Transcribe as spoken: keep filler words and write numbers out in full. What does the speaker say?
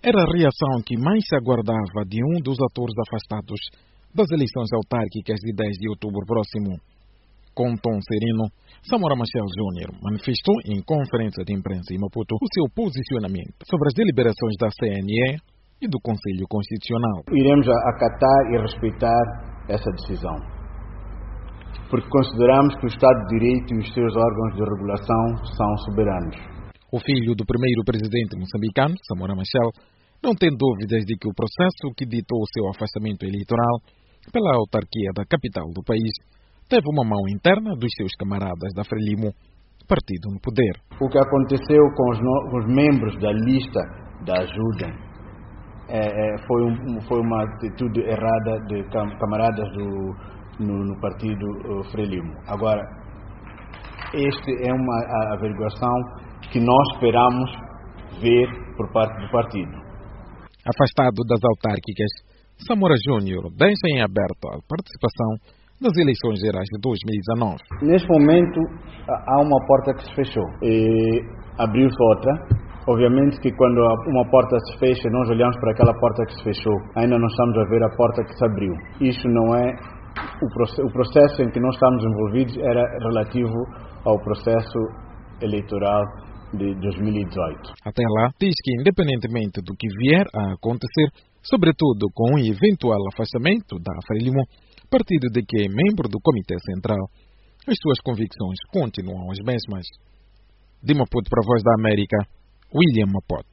Era a reação que mais se aguardava de um dos atores afastados das eleições autárquicas de dez de outubro próximo. Com um tom sereno, Samora Machel Júnior manifestou em conferência de imprensa em Maputo o seu posicionamento sobre as deliberações da C N E e do Conselho Constitucional. Iremos acatar e respeitar essa decisão, porque consideramos que o Estado de Direito e os seus órgãos de regulação são soberanos. O filho do primeiro presidente moçambicano, Samora Machel, não tem dúvidas de que o processo que ditou o seu afastamento eleitoral pela autarquia da capital do país teve uma mão interna dos seus camaradas da Frelimo, partido no poder. O que aconteceu com os, no, com os membros da lista da ajuda é, é, foi, um, foi uma atitude errada de cam, camaradas do, no, no partido uh, Frelimo. Agora, esta é uma averiguação que nós esperamos ver por parte do partido. Afastado das autárquicas, Samora Júnior deixa em aberto a participação nas eleições gerais de dois mil e dezanove. Neste momento há uma porta que se fechou e abriu-se outra. Obviamente que quando uma porta se fecha, nós olhamos para aquela porta que se fechou, ainda não estamos a ver a porta que se abriu. Isso não é o processo, o processo em que nós estamos envolvidos era relativo ao processo eleitoral de dois mil e dezoito. Até lá, diz que independentemente do que vier a acontecer, sobretudo com um eventual afastamento da Frelimo, partido de que é membro do Comitê Central, as suas convicções continuam as mesmas. De Maputo para a Voz da América, William Mapoto.